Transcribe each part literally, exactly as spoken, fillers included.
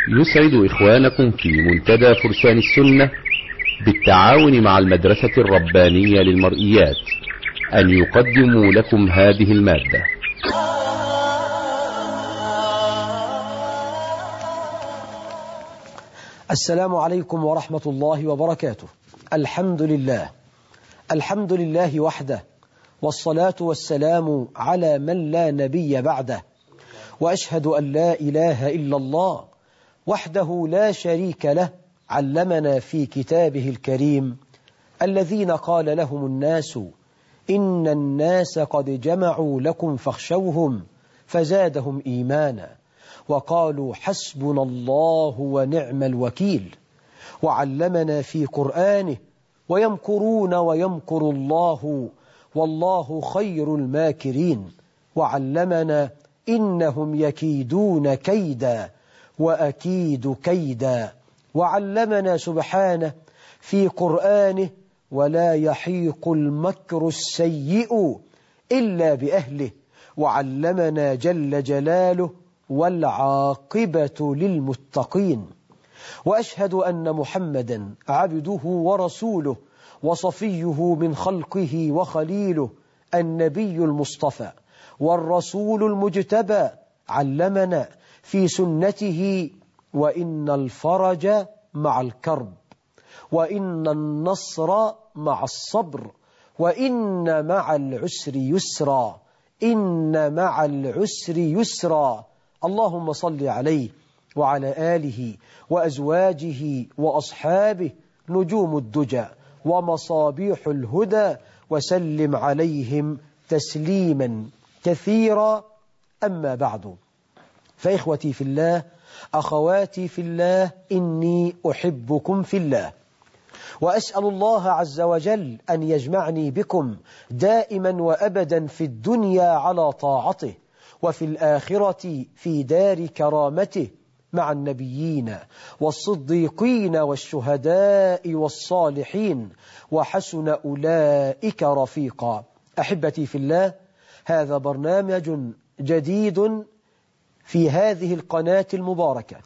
يسعد إخوانكم في منتدى فرسان السنة بالتعاون مع المدرسة الربانية للمرئيات أن يقدموا لكم هذه المادة. السلام عليكم ورحمة الله وبركاته. الحمد لله الحمد لله وحده، والصلاة والسلام على من لا نبي بعده، وأشهد أن لا إله إلا الله وحده لا شريك له، علمنا في كتابه الكريم: الذين قال لهم الناس إن الناس قد جمعوا لكم فاخشوهم فزادهم إيمانا وقالوا حسبنا الله ونعم الوكيل. وعلمنا في قرآنه: ويمكرون ويمكر الله والله خير الماكرين. وعلمنا: إنهم يكيدون كيدا وأكيد كيدا. وعلمنا سبحانه في قرآنه: ولا يحيق المكر السيء إلا بأهله. وعلمنا جل جلاله: والعاقبة للمتقين. وأشهد أن محمدا عبده ورسوله وصفيه من خلقه وخليله، النبي المصطفى والرسول المجتبى. علمنا في سنته: وإن الفرج مع الكرب، وإن النصر مع الصبر، وإن مع العسر يسرا، إن مع العسر يسرا. اللهم صل عليه وعلى آله وأزواجه وأصحابه نجوم الدجى ومصابيح الهدى، وسلم عليهم تسليما كثيرا. أما بعد، فإخوتي في الله، أخواتي في الله، إني أحبكم في الله، وأسأل الله عز وجل أن يجمعني بكم دائما وأبدا في الدنيا على طاعته، وفي الآخرة في دار كرامته مع النبيين والصديقين والشهداء والصالحين، وحسن أولئك رفيقا. أحبتي في الله، هذا برنامج جديد في هذه القناة المباركة،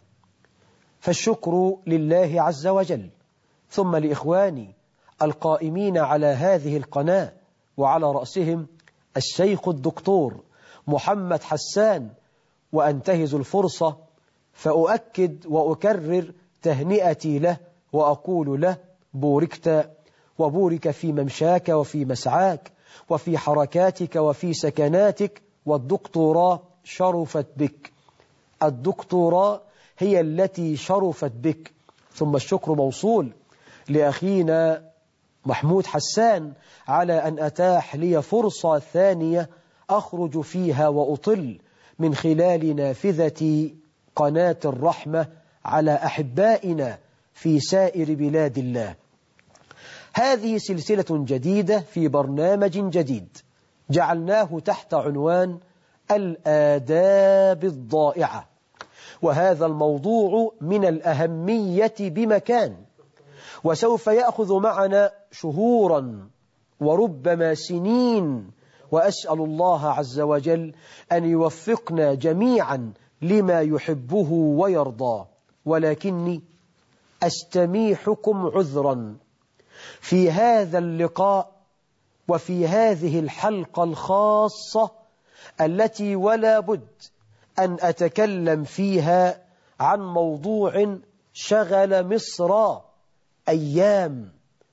فالشكر لله عز وجل، ثم لإخواني القائمين على هذه القناة، وعلى رأسهم الشيخ الدكتور محمد حسان. وأنتهز الفرصة فأؤكد وأكرر تهنئتي له، وأقول له: بوركت وبورك في ممشاك وفي مسعاك وفي حركاتك وفي سكناتك، والدكتوراه شرفت بك، الدكتوراه هي التي شرفت بك. ثم الشكر موصول لأخينا محمود حسان على أن أتاح لي فرصة ثانية أخرج فيها وأطل من خلال نافذة قناة الرحمة على أحبائنا في سائر بلاد الله. هذه سلسلة جديدة في برنامج جديد جعلناه تحت عنوان الآداب الضائعة، وهذا الموضوع من الأهمية بمكان، وسوف يأخذ معنا شهورا وربما سنين، وأسأل الله عز وجل أن يوفقنا جميعا لما يحبه ويرضاه. ولكني أستميحكم عذرا في هذا اللقاء وفي هذه الحلقة الخاصة التي ولا بد أن أتكلم فيها عن موضوع شغل مصر أيام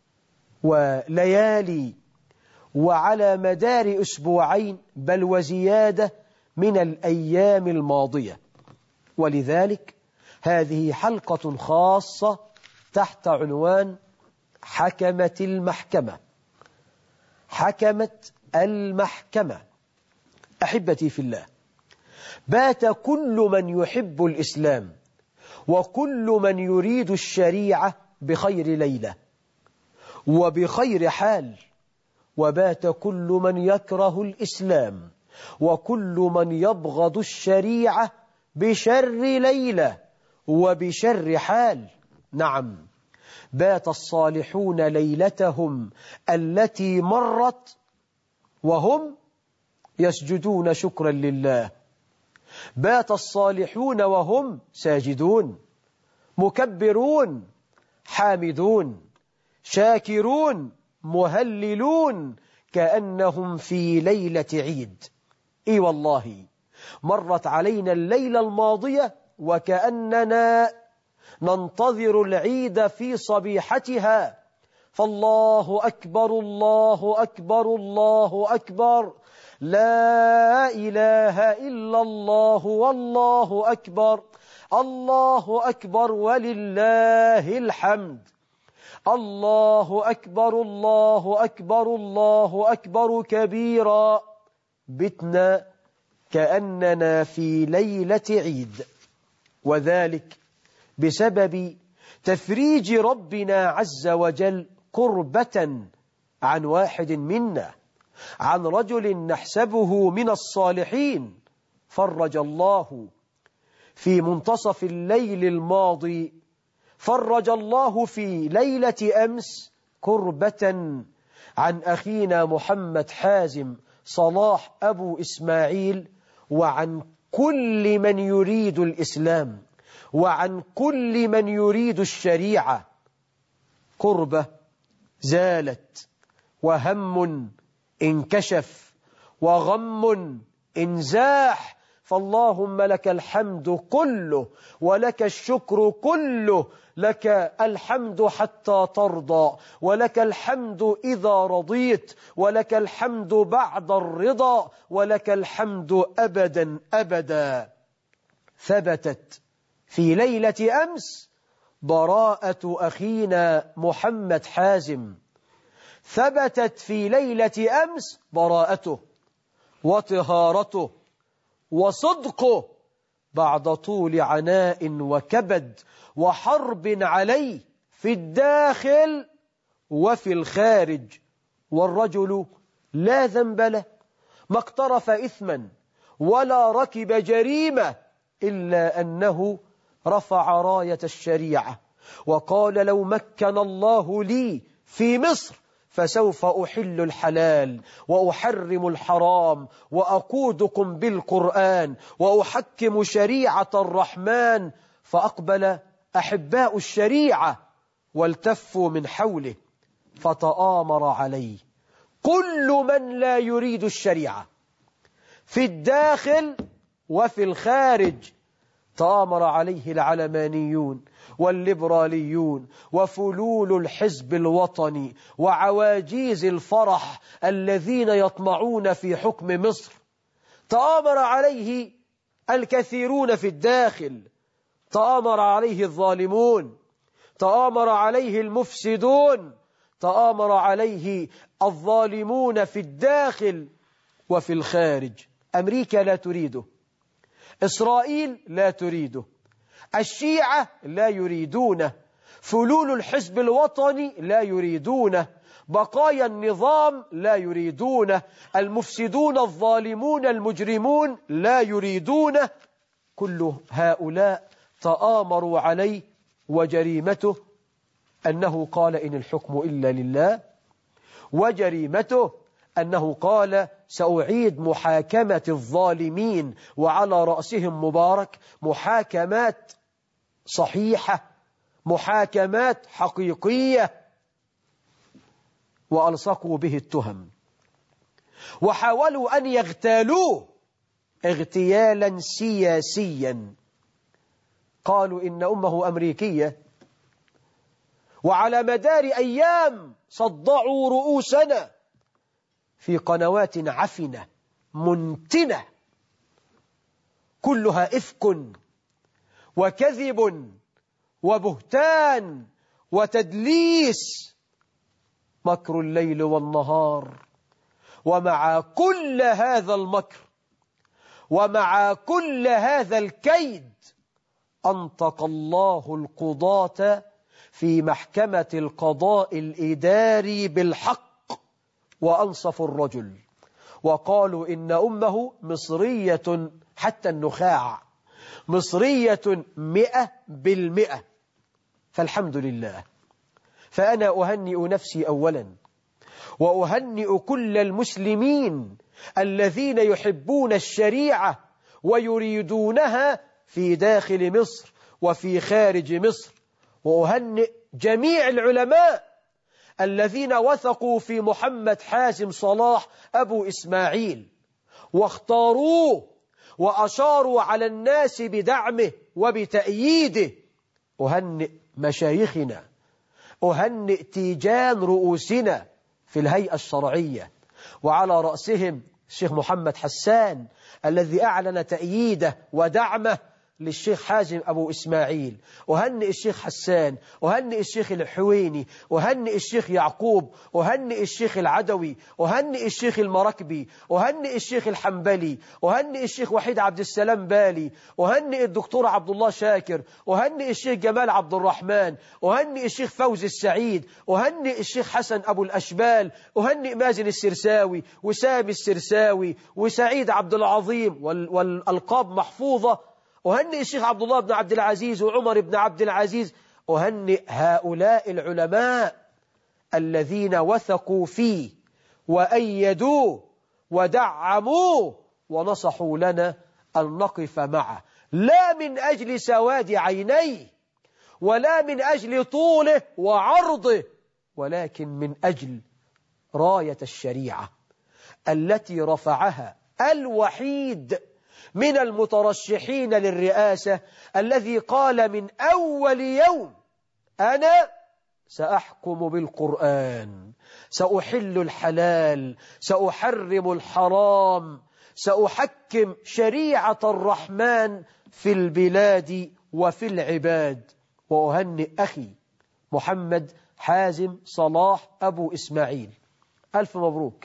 وليالي، وعلى مدار أسبوعين بل وزيادة من الأيام الماضية. ولذلك هذه حلقة خاصة تحت عنوان حكمت المحكمة. حكمت المحكمة. أحبتي في الله، بات كل من يحب الإسلام وكل من يريد الشريعة بخير ليلة وبخير حال، وبات كل من يكره الإسلام وكل من يبغض الشريعة بشر ليلة وبشر حال. نعم، بات الصالحون ليلتهم التي مرت وهم يسجدون شكرا لله، بات الصالحون وهم ساجدون، مكبرون حامدون شاكرون مهللون كأنهم في ليلة عيد. إي والله مرت علينا الليلة الماضية وكأننا ننتظر العيد في صبيحتها، فالله أكبر الله أكبر الله أكبر، لا إله إلا الله والله أكبر، الله أكبر ولله الحمد، الله أكبر الله أكبر الله أكبر كبيرا. بتنا كأننا في ليلة عيد، وذلك بسبب تفريج ربنا عز وجل كربة عن واحد منا، عن رجل نحسبه من الصالحين، فرج الله في منتصف الليل الماضي، فرج الله في ليلة أمس كربة عن أخينا محمد حازم صلاح أبو إسماعيل، وعن كل من يريد الإسلام، وعن كل من يريد الشريعة. كربة زالت، وهم انكشف، وغم انزاح، فاللهم لك الحمد كله ولك الشكر كله، لك الحمد حتى ترضى، ولك الحمد إذا رضيت، ولك الحمد بعد الرضا، ولك الحمد أبدا أبدا. ثبتت في ليلة أمس براءة أخينا محمد حازم، ثبتت في ليلة أمس براءته وطهارته وصدقه بعد طول عناء وكبد وحرب عليه في الداخل وفي الخارج، والرجل لا ذنب له، ما اقترف إثما ولا ركب جريمة، إلا أنه رفع راية الشريعة وقال لو مكن الله لي في مصر فسوف أحل الحلال وأحرم الحرام وأقودكم بالقرآن وأحكم شريعة الرحمن. فأقبل أحباء الشريعة والتفوا من حوله، فتآمر عليه كل من لا يريد الشريعة في الداخل وفي الخارج. تآمر عليه العلمانيون والليبراليون وفلول الحزب الوطني وعواجيز الفرح الذين يطمعون في حكم مصر. تآمر عليه الكثيرون في الداخل، تآمر عليه الظالمون، تآمر عليه المفسدون، تآمر عليه الظالمون في الداخل وفي الخارج. أمريكا لا تريده، إسرائيل لا تريده، الشيعة لا يريدونه، فلول الحزب الوطني لا يريدونه، بقايا النظام لا يريدونه، المفسدون الظالمون المجرمون لا يريدونه. كل هؤلاء تآمروا عليه، وجريمته أنه قال إن الحكم إلا لله، وجريمته أنه قال سأعيد محاكمة الظالمين وعلى رأسهم مبارك محاكمات صحيحة، محاكمات حقيقية، وألصقوا به التهم وحاولوا أن يغتالوه اغتيالا سياسيا. قالوا إن أمه أمريكية، وعلى مدار أيام صدعوا رؤوسنا في قنوات عفنة منتنة كلها إفك وكذب وبهتان وتدليس، مكر الليل والنهار. ومع كل هذا المكر ومع كل هذا الكيد أنطق الله القضاة في محكمة القضاء الإداري بالحق، وأنصفوا الرجل وقالوا إن أمه مصرية حتى النخاع، مصرية مئة بالمئة. فالحمد لله. فأنا أهنئ نفسي أولا، وأهنئ كل المسلمين الذين يحبون الشريعة ويريدونها في داخل مصر وفي خارج مصر، وأهنئ جميع العلماء الذين وثقوا في محمد حازم صلاح أبو إسماعيل واختاروه وأشاروا على الناس بدعمه وبتأييده. أهنئ مشايخنا، أهنئ تيجان رؤوسنا في الهيئة الشرعية، وعلى رأسهم الشيخ محمد حسان الذي أعلن تأييده ودعمه للشيخ حازم أبو إسماعيل. أهنئ الشيخ حسان، أهنئ الشيخ الحويني، أهنئ الشيخ يعقوب، أهنئ الشيخ العدوي، أهنئ الشيخ المراكبي، أهنئ الشيخ الحنبلي، أهنئ الشيخ وحيد عبد السلام بالي، أهنئ الدكتور عبد الله شاكر، أهنئ الشيخ جمال عبد الرحمن، أهنئ الشيخ فوزي السعيد، أهنئ الشيخ حسن أبو الأشبال، أهنئ مازن السرساوي وسامي السرساوي وسعيد عبد العظيم والألقاب محفوظة. أهنئ الشيخ عبد الله بن عبد العزيز وعمر بن عبد العزيز. أهنئ هؤلاء العلماء الذين وثقوا فيه وأيدوه ودعموه ونصحوا لنا أن نقف معه، لا من أجل سواد عينيه ولا من أجل طوله وعرضه، ولكن من أجل راية الشريعة التي رفعها الوحيد من المترشحين للرئاسة الذي قال من أول يوم أنا سأحكم بالقرآن، سأحل الحلال، سأحرم الحرام، سأحكم شريعة الرحمن في البلاد وفي العباد. وأهنئ أخي محمد حازم صلاح أبو إسماعيل، ألف مبروك،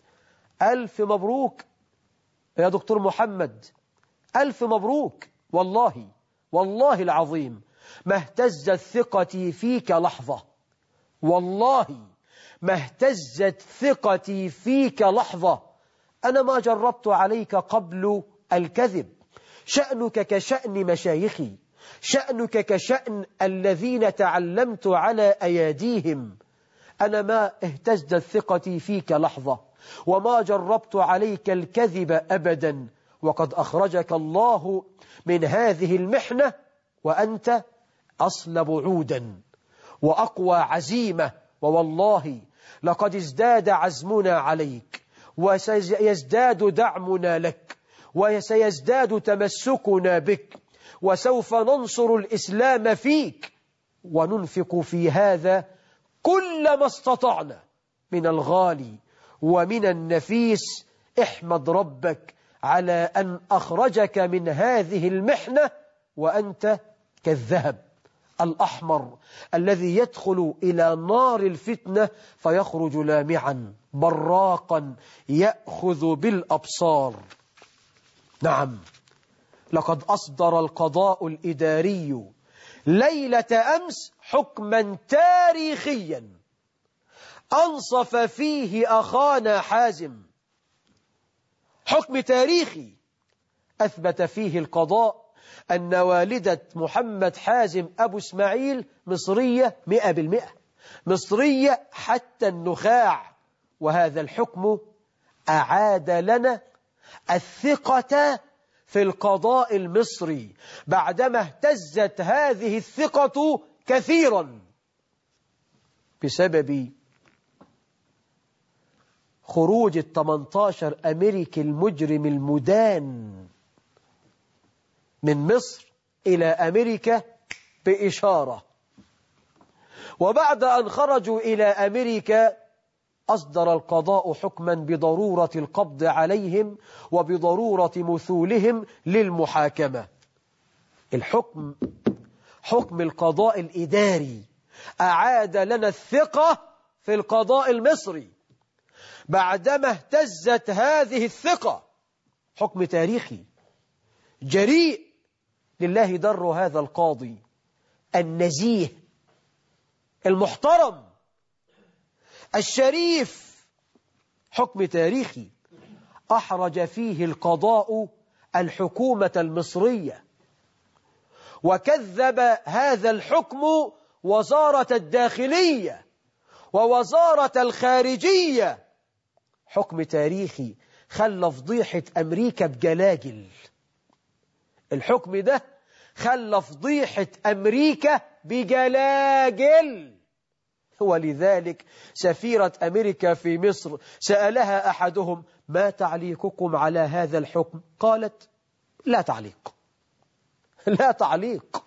ألف مبروك يا دكتور محمد، ألف مبروك. والله والله العظيم ما اهتزت ثقتي فيك لحظة، والله ما اهتزت ثقتي فيك لحظة. أنا ما جربت عليك قبل الكذب، شأنك كشأن مشايخي، شأنك كشأن الذين تعلمت على أياديهم. أنا ما اهتزت ثقتي فيك لحظة وما جربت عليك الكذب أبدا، وقد أخرجك الله من هذه المحنة وأنت أصلب عودا وأقوى عزيمة. ووالله لقد ازداد عزمنا عليك وسيزداد دعمنا لك وسيزداد تمسكنا بك، وسوف ننصر الإسلام فيك وننفق في هذا كل ما استطعنا من الغالي ومن النفيس. احمد ربك على أن أخرجك من هذه المحنة وأنت كالذهب الأحمر الذي يدخل إلى نار الفتنة فيخرج لامعا براقا يأخذ بالأبصار. نعم، لقد أصدر القضاء الإداري ليلة أمس حكما تاريخيا أنصف فيه أخانا حازم، حكم تاريخي أثبت فيه القضاء أن والدة محمد حازم أبو إسماعيل مصرية مئة بالمئة، مصرية حتى النخاع. وهذا الحكم أعاد لنا الثقة في القضاء المصري بعدما اهتزت هذه الثقة كثيرا بسبب خروج الثمنتاشر أمريكي المجرم المدان من مصر إلى أمريكا بإشارة. وبعد أن خرجوا إلى أمريكا أصدر القضاء حكما بضرورة القبض عليهم وبضرورة مثولهم للمحاكمة. الحكم حكم القضاء الإداري أعاد لنا الثقة في القضاء المصري بعدما اهتزت هذه الثقة. حكم تاريخي جريء لله در هذا القاضي النزيه المحترم الشريف، حكم تاريخي أحرج فيه القضاء الحكومة المصرية، وكذب هذا الحكم وزارة الداخلية ووزارة الخارجية. حكم تاريخي خلى فضيحة أمريكا بجلاجل. الحكم ده خلى فضيحة أمريكا بجلاجل. ولذلك سفيرة أمريكا في مصر سألها أحدهم: ما تعليقكم على هذا الحكم؟ قالت: لا تعليق، لا تعليق.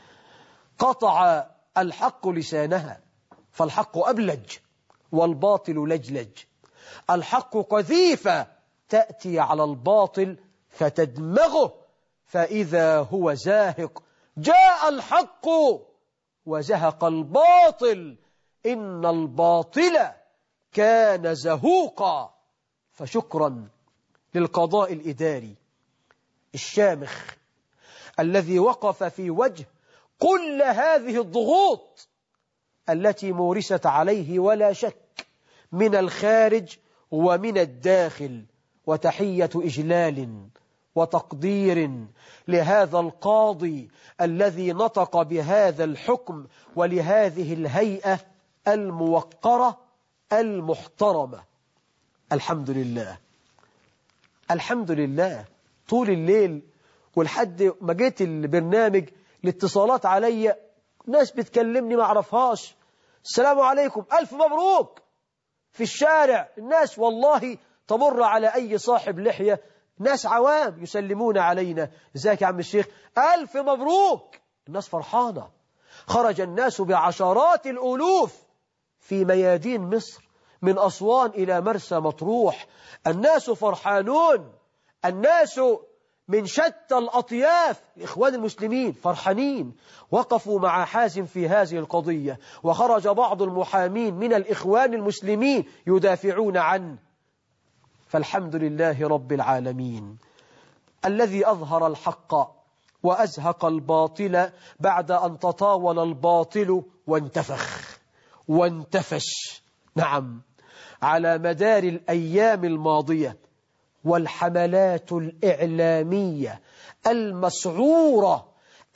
قطع الحق لسانها، فالحق أبلج والباطل لجلج. الحق قذيفة تأتي على الباطل فتدمغه فإذا هو زاهق. جاء الحق وزهق الباطل، إن الباطل كان زهوقا. فشكرا للقضاء الإداري الشامخ الذي وقف في وجه كل هذه الضغوط التي مورست عليه ولا شك من الخارج ومن الداخل. وتحية إجلال وتقدير لهذا القاضي الذي نطق بهذا الحكم، ولهذه الهيئة الموقرة المحترمة. الحمد لله، الحمد لله. طول الليل ولحد ما جيت البرنامج الاتصالات عليا، ناس بتكلمني ما اعرفهاش: السلام عليكم، ألف مبروك. في الشارع الناس والله تمر على أي صاحب لحية، ناس عوام يسلمون علينا: ازيك يا عم الشيخ، ألف مبروك. الناس فرحانة. خرج الناس بعشرات الألوف في ميادين مصر من أسوان إلى مرسى مطروح. الناس فرحانون، الناس من شتى الأطياف. الإخوان المسلمين فرحانين، وقفوا مع حازم في هذه القضية. وخرج بعض المحامين من الإخوان المسلمين يدافعون عنه. فالحمد لله رب العالمين الذي أظهر الحق وأزهق الباطل بعد أن تطاول الباطل وانتفخ وانتفش. نعم، على مدار الأيام الماضية والحملات الإعلامية المسعورة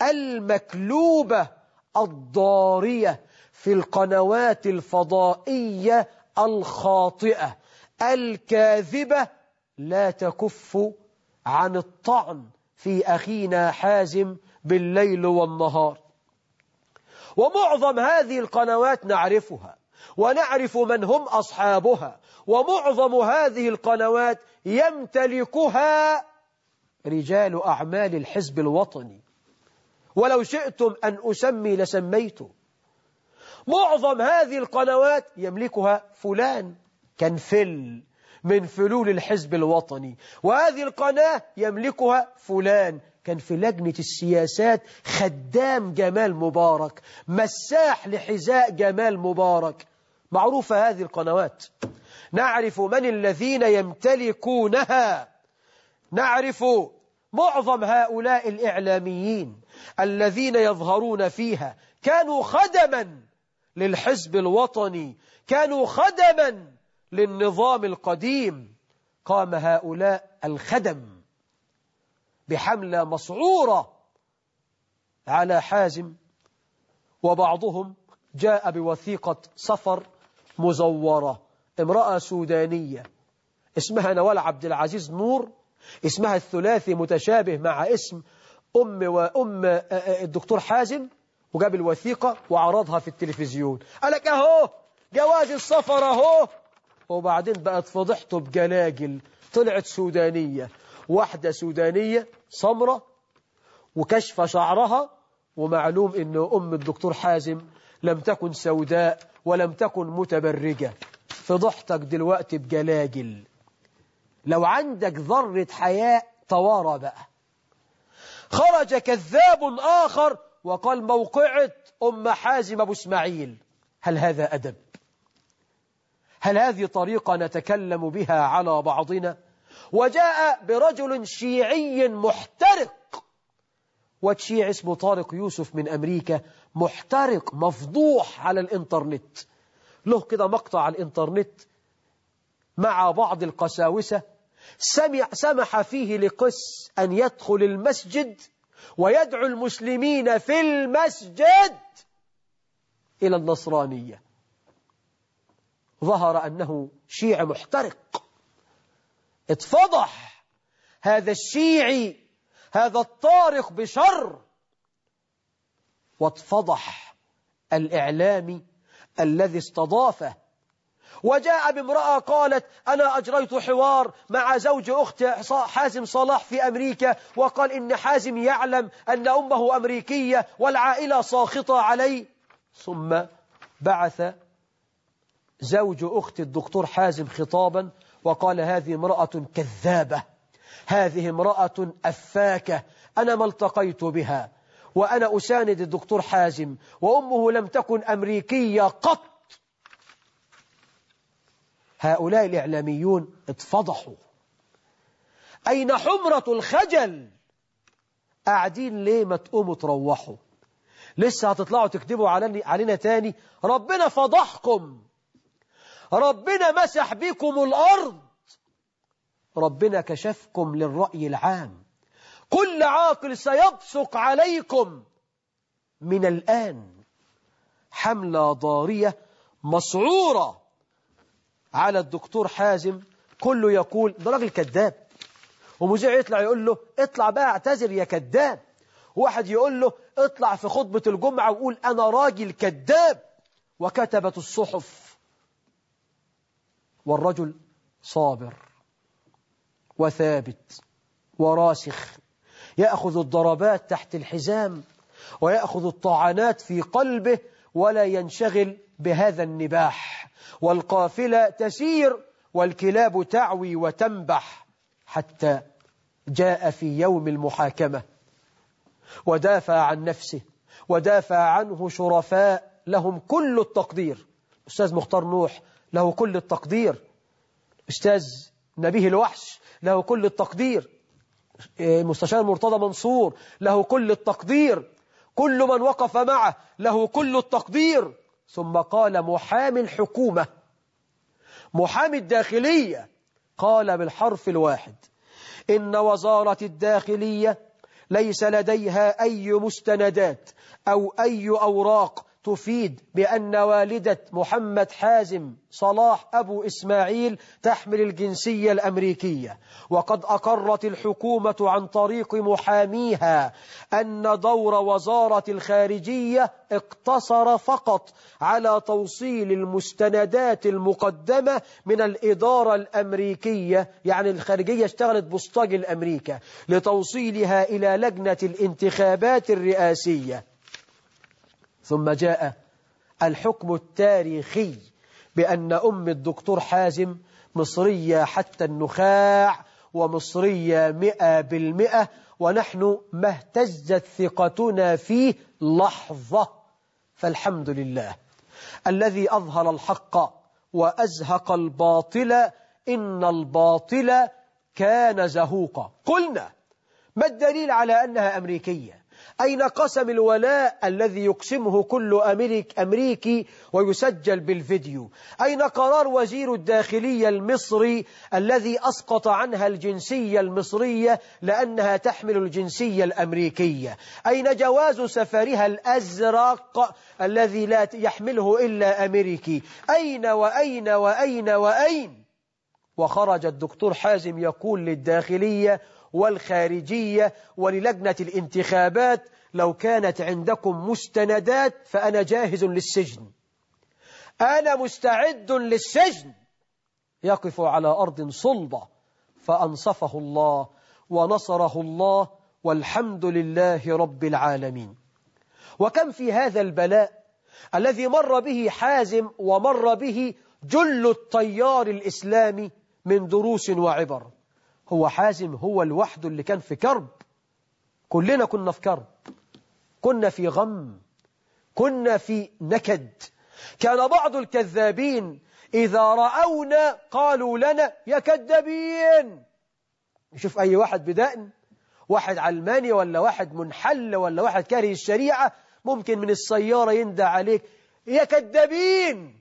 المكلوبة الضارية في القنوات الفضائية الخاطئة الكاذبة لا تكف عن الطعن في أخينا حازم بالليل والنهار. ومعظم هذه القنوات نعرفها ونعرف من هم أصحابها، ومعظم هذه القنوات يمتلكها رجال أعمال الحزب الوطني، ولو شئتم أن أسمي لسميت. معظم هذه القنوات يملكها فلان كان فل من فلول الحزب الوطني، وهذه القناة يملكها فلان كان في لجنة السياسات خدام جمال مبارك، مساح لحذاء جمال مبارك. معروفة هذه القنوات، نعرف من الذين يمتلكونها، نعرف معظم هؤلاء الإعلاميين الذين يظهرون فيها كانوا خدما للحزب الوطني، كانوا خدما للنظام القديم. قام هؤلاء الخدم بحملة مسعورة على حازم، وبعضهم جاء بوثيقة سفر مزورة. امرأة سودانية اسمها نوال عبد العزيز نور، اسمها الثلاثي متشابه مع اسم أم وأم الدكتور حازم، وجاب الوثيقة وعرضها في التلفزيون. قالك أهو جواز السفر أهو. وبعدين بقت فضحته بجلاجل، طلعت سودانية، واحدة سودانية سمرة وكشف شعرها، ومعلوم أن أم الدكتور حازم لم تكن سوداء ولم تكن متبرجة. فضحتك دلوقتي بجلاجل. لو عندك ذرة حياء توارى بقى. خرج كذاب آخر وقال موقعة أم حازم أبو اسماعيل. هل هذا أدب؟ هل هذه طريقة نتكلم بها على بعضنا؟ وجاء برجل شيعي محترق، والشيعي اسمه طارق يوسف من أمريكا، محترق مفضوح على الإنترنت، له كده مقطع على الإنترنت مع بعض القساوسة سمع سمح فيه لقس أن يدخل المسجد ويدعو المسلمين في المسجد إلى النصرانية. ظهر أنه شيعي محترق. اتفضح هذا الشيعي، هذا الطارق بشر واتفضح الإعلامي الذي استضافه، وجاء بامرأة قالت أنا أجريت حوار مع زوج أخت حازم صلاح في أمريكا، وقال إن حازم يعلم أن أمه أمريكية والعائلة ساخطة عليه. ثم بعث زوج أخت الدكتور حازم خطابا وقال هذه امرأة كذابة، هذه امرأة أفاكة، أنا ما التقيت بها، وأنا أساند الدكتور حازم، وأمه لم تكن أمريكية قط. هؤلاء الإعلاميون اتفضحوا. أين حمرة الخجل؟ قاعدين ليه؟ ما تقوموا تروحوا، لسه هتطلعوا تكتبوا علينا تاني؟ ربنا فضحكم، ربنا مسح بكم الأرض، ربنا كشفكم للرأي العام. كل عاقل سيبصق عليكم من الآن. حملة ضارية مسعورة على الدكتور حازم، كله يقول ده راجل كذاب، ومذيع يطلع يقول له اطلع بقى اعتذر يا كذاب، واحد يقول له اطلع في خطبة الجمعة وقول أنا راجل كذاب، وكتبت الصحف. والرجل صابر وثابت وراسخ، يأخذ الضربات تحت الحزام ويأخذ الطعنات في قلبه ولا ينشغل بهذا النباح. والقافلة تسير والكلاب تعوي وتنبح، حتى جاء في يوم المحاكمة ودافع عن نفسه ودافع عنه شرفاء لهم كل التقدير. أستاذ مختار نوح له كل التقدير، أستاذ نبيه الوحش له كل التقدير، مستشار مرتضى منصور له كل التقدير، كل من وقف معه له كل التقدير. ثم قال محامي الحكومة، محامي الداخلية، قال بالحرف الواحد إن وزارة الداخلية ليس لديها أي مستندات أو أي أوراق تفيد بأن والدة محمد حازم صلاح أبو إسماعيل تحمل الجنسية الأمريكية، وقد أقرت الحكومة عن طريق محاميها أن دور وزارة الخارجية اقتصر فقط على توصيل المستندات المقدمة من الإدارة الأمريكية، يعني الخارجية اشتغلت بوسطاج الأمريكا لتوصيلها إلى لجنة الانتخابات الرئاسية. ثم جاء الحكم التاريخي بأن أم الدكتور حازم مصرية حتى النخاع ومصرية مئة بالمئة، ونحن ما اهتزت ثقتنا فيه لحظة. فالحمد لله الذي أظهر الحق وأزهق الباطل، إن الباطل كان زهوقا. قلنا ما الدليل على أنها أمريكية؟ أين قسم الولاء الذي يقسمه كل أمريك أمريكي ويسجل بالفيديو؟ أين قرار وزير الداخلية المصري الذي أسقط عنها الجنسية المصرية لأنها تحمل الجنسية الأمريكية؟ أين جواز سفرها الأزرق الذي لا يحمله إلا أمريكي؟ أين وأين وأين وأين؟ وخرج الدكتور حازم يقول للداخلية والخارجية وللجنة الانتخابات لو كانت عندكم مستندات فأنا جاهز للسجن، أنا مستعد للسجن. يقف على أرض صلبة، فأنصفه الله ونصره الله، والحمد لله رب العالمين. وكم في هذا البلاء الذي مر به حازم ومر به جل التيار الإسلامي من دروس وعبر. هو حازم هو الوحد اللي كان في كرب، كلنا كنا في كرب، كنا في غم، كنا في نكد. كان بعض الكذابين إذا رأونا قالوا لنا يا كذابين. يشوف أي واحد بدقن، واحد علماني ولا واحد منحل ولا واحد كاره الشريعة، ممكن من السيارة يندى عليك يا كذابين.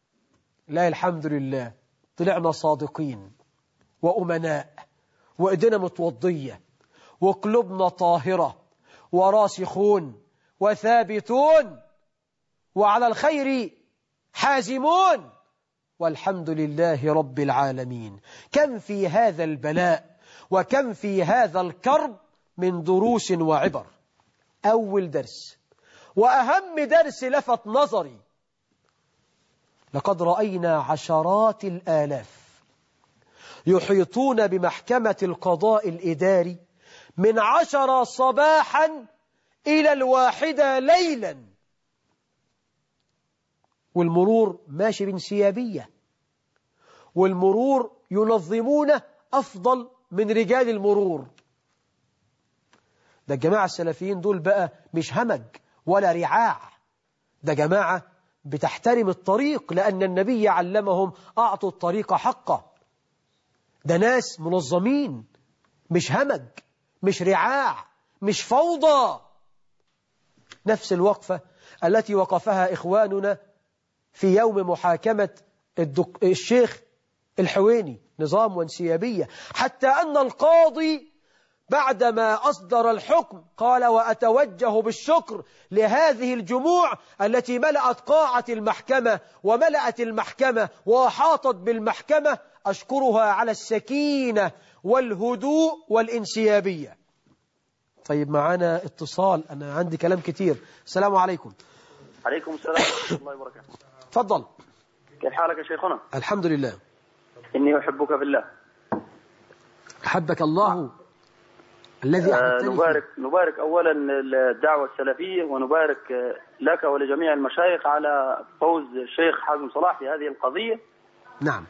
لا، الحمد لله طلعنا صادقين وأمناء، وإيدينا متوضية وقلوبنا طاهرة وراسخون وثابتون وعلى الخير حازمون، والحمد لله رب العالمين. كم في هذا البلاء وكم في هذا الكرب من دروس وعبر. أول درس: وأهم درس لفت نظري: لقد رأينا عشرات الآلاف يحيطون بمحكمة القضاء الإداري من عشرة صباحا إلى الواحدة ليلا، والمرور ماشي بانسيابية، والمرور ينظمونه أفضل من رجال المرور. ده الجماعة السلفيين دول بقى مش همج ولا رعاع، ده جماعة بتحترم الطريق لأن النبي علمهم أعطوا الطريق حقه. ده ناس منظمين، مش همج، مش رعاع، مش فوضى. نفس الوقفة التي وقفها إخواننا في يوم محاكمة الدك... الشيخ الحويني، نظام وانسيابية، حتى أن القاضي بعدما أصدر الحكم قال: وأتوجه بالشكر لهذه الجموع التي ملأت قاعة المحكمة وملأت المحكمة وأحاطت بالمحكمة، أشكرها على السكينة والهدوء والانسيابية. طيب معنا اتصال، أنا عندي كلام كتير. السلام عليكم. عليكم السلام ورحمة الله وبركاته. تفضل. كيف حالك يا شيخنا؟ الحمد لله. إني أحبك بالله. أحبك الله الذي أحببتني. آه نبارك نبارك أولا الدعوة السلفية، ونبارك لك ولجميع المشايخ على فوز الشيخ حازم صلاح في هذه القضية. نعم.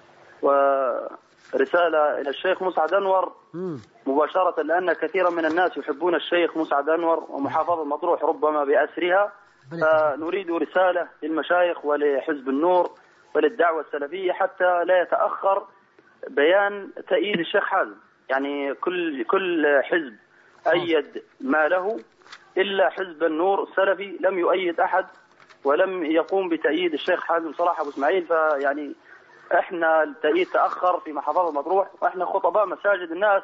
ورسالة إلى الشيخ مسعد أنور مم. مباشرة، لأن كثيرا من الناس يحبون الشيخ مسعد أنور ومحافظة مطروح ربما بأسرها، فنريد رسالة للمشايخ ولحزب النور وللدعوة السلفية حتى لا يتأخر بيان تأييد الشيخ حازم. يعني كل كل حزب أيد ما له، إلا حزب النور السلفي لم يؤيد أحد ولم يقوم بتأييد الشيخ حازم صلاح أبو إسماعيل. فيعني احنا التأييد تأخر في محافظة مطروح، واحنا خطباء مساجد الناس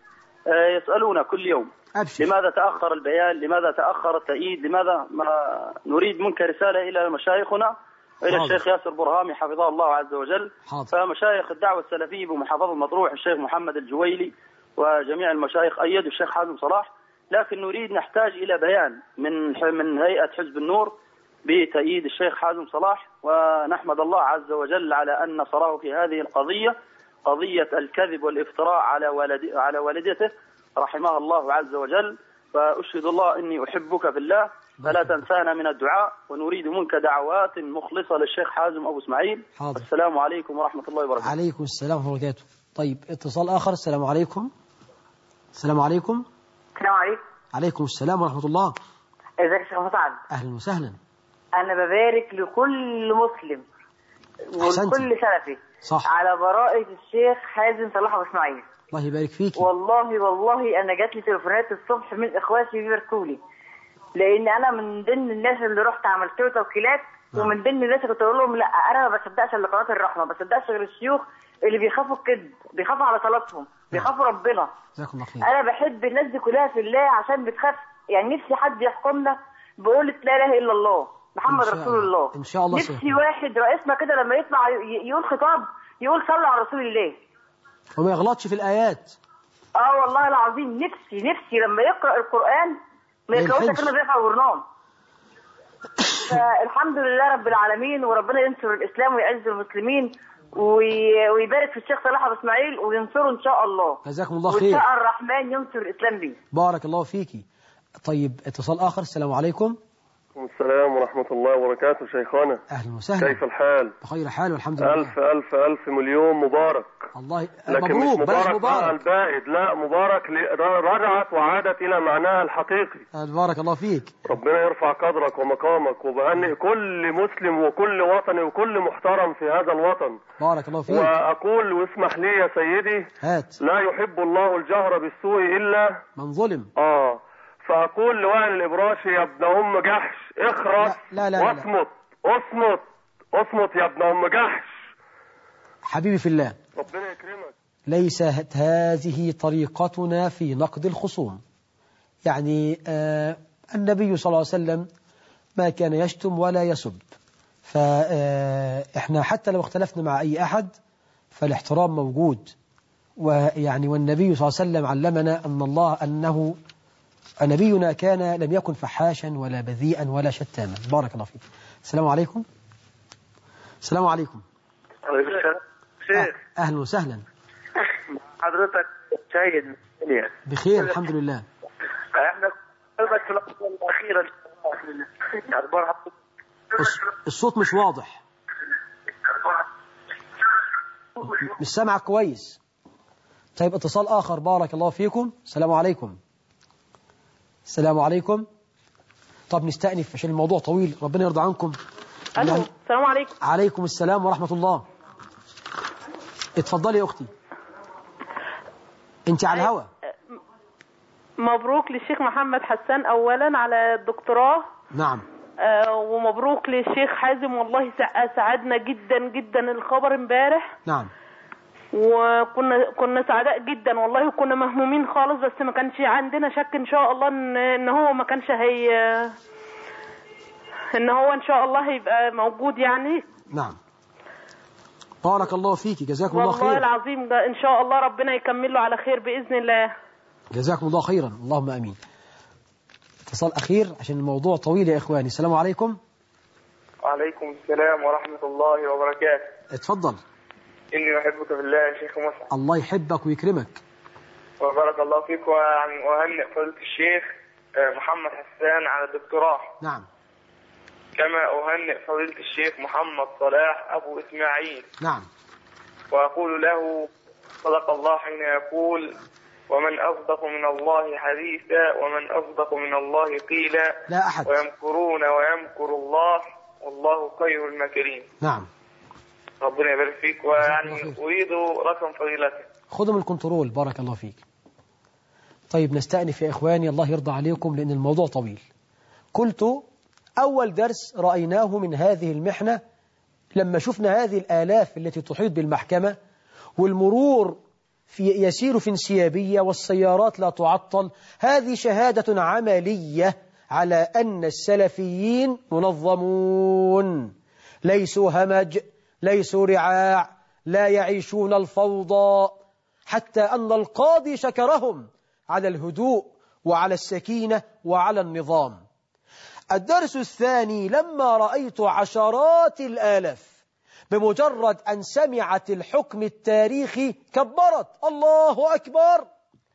يسألونا كل يوم أبشر. لماذا تأخر البيان؟ لماذا تأخر التأييد؟ لماذا؟ ما نريد منك رسالة إلى مشايخنا، إلى الشيخ ياسر برهامي حفظه الله عز وجل. حاضر. فمشايخ الدعوة السلفية بمحافظة مطروح الشيخ محمد الجويلي وجميع المشايخ أيدوا الشيخ حازم صلاح، لكن نريد نحتاج إلى بيان من من هيئة حزب النور بتأييد الشيخ حازم صلاح. ونحمد الله عز وجل على أن نصره في هذه القضية، قضية الكذب والافتراء على والد على والدته رحمها الله عز وجل. فأشهد الله إني أحبك في الله، فلا تنسانا من الدعاء، ونريد منك دعوات مخلصة للشيخ حازم أبو إسماعيل. حاضر. السلام عليكم ورحمة الله وبركاته. عليكم السلام ورحمة الله وبركاته. طيب اتصال آخر. السلام عليكم. السلام عليكم. السلام عليكم. عليكم السلام ورحمة الله. ازيك يا شيخ مسعد؟ أهلا وسهلا. أنا ببارك لكل مسلم وكل سلفي صح. على براءة الشيخ حازم صلاح أبو إسماعيل. الله يبارك فيك. والله والله أنا جات لي تليفونات الصبح من إخواتي بيباركوا لي، لأن أنا من ضمن الناس اللي رحت عملت له توكيلات، ومن ضمن الناس اللي كنت أقول لهم لا أنا ما بصدقش إلا قناة الرحمة، ما بصدقش غير الشيوخ اللي بيخافوا الكذب، بيخافوا على صلاتهم، بيخافوا ربنا. أنا بحب الناس دي كلها في الله عشان بتخاف. يعني نفسي حد يحكمنا بقول لا إله إلا الله محمد رسول الله. إن شاء الله. نفسي واحد رئيسنا كده لما يطلع يقول خطاب يقول صلوا على رسول الله وما يغلطش في الآيات. اه والله العظيم نفسي نفسي لما يقرأ القرآن ما يقرأوش كلمة بيقرأ ورنام. فالحمد لله رب العالمين، وربنا ينصر الإسلام ويعز المسلمين ويبارك في الشيخ صلاح أبو إسماعيل وينصره إن شاء الله. جزاكم الله خير. وإن شاء الرحمن ينصر الإسلام به. بارك الله فيكي. طيب اتصال آخر. السلام عليكم. السلام ورحمة الله وبركاته. شيخنا أهلا وسهلا. كيف الحال؟ بخير حال والحمد لله. ألف ألف ألف مليون مبارك. الله لكن مبروك. مش مبارك, مبارك. البائد، لا مبارك رجعت وعادت إلى معناها الحقيقي. بارك الله فيك. ربنا يرفع قدرك ومقامك وبأن كل مسلم وكل وطني وكل محترم في هذا الوطن. بارك الله فيك. وأقول واسمح لي يا سيدي، هات. لا يحب الله الجهر بالسوء إلا من ظلم. آه فأقول لوائل الإبراشي يا ابن أم جحش اخرس لا لا لا واصمت اصمت اصمت يا ابن أم جحش. حبيبي في الله، ربنا يكرمك. ليست هذه طريقتنا في نقد الخصوم. يعني آه النبي صلى الله عليه وسلم ما كان يشتم ولا يسب، فإحنا حتى لو اختلفنا مع أي أحد فالاحترام موجود. ويعني والنبي صلى الله عليه وسلم علمنا أن الله أنه نبينا كان لم يكن فحاشا ولا بذيئا ولا شتاما. بارك الله فيك. السلام عليكم. السلام عليكم. عليكم السلام. شيخ. أهلا وسهلا. حضرتك سيد بخير الحمد لله. احنا قلبك في اللحظة الأخيرة أخبار الصوت مش واضح، مش سامع كويس. طيب اتصال آخر. بارك الله فيكم. السلام عليكم. السلام عليكم. طب نستأنف عشان الموضوع طويل. ربنا يرضى عنكم. ألو. السلام عليكم. عليكم السلام ورحمة الله. اتفضلي يا أختي، انت على الهوا. مبروك للشيخ محمد حسان أولا على الدكتوراه. نعم. آه ومبروك للشيخ حازم، والله سعدنا جدا جدا الخبر امبارح. نعم. وكنا كنا سعداء جدا والله، وكنا مهمومين خالص، بس ما كانش عندنا شك ان شاء الله ان ان هو ما كانش هي ان هو ان شاء الله هيبقى موجود يعني. نعم. بارك الله فيك، جزاكم الله خير. والله العظيم ده ان شاء الله ربنا يكمل له على خير باذن الله. جزاكم الله خيرا، اللهم امين. اتصال اخير عشان الموضوع طويل يا اخواني. السلام عليكم. وعليكم السلام ورحمة الله وبركاته. اتفضل. إني أحبك بالله يا شيخ مصعب. الله يحبك ويكرمك. وبارك الله فيك. ويعني أهنئ فضيلة الشيخ محمد حسان على الدكتوراه. نعم. كما أهنئ فضيلة الشيخ محمد صلاح أبو إسماعيل. نعم. وأقول له صدق الله حين يقول: ومن أصدق من الله حديثا ومن أصدق من الله قيلا. لا أحد. ويمكرون ويمكر الله والله خير الماكرين. نعم. ربنا يبارك فيك. ويعني أريد رقم فضيلتك. خذوا من الكنترول. بارك الله فيك. طيب نستأنف يا إخواني، الله يرضى عليكم لأن الموضوع طويل. قلت أول درس رأيناه من هذه المحنة لما شفنا هذه الآلاف التي تحيط بالمحكمة، والمرور في يسير في انسيابية والسيارات لا تعطل. هذه شهادة عملية على أن السلفيين منظمون، ليسوا همج، ليسوا رعاع، لا يعيشون الفوضى، حتى أن القاضي شكرهم على الهدوء وعلى السكينة وعلى النظام. الدرس الثاني لما رأيت عشرات الآلاف بمجرد أن سمعت الحكم التاريخي كبرت الله أكبر،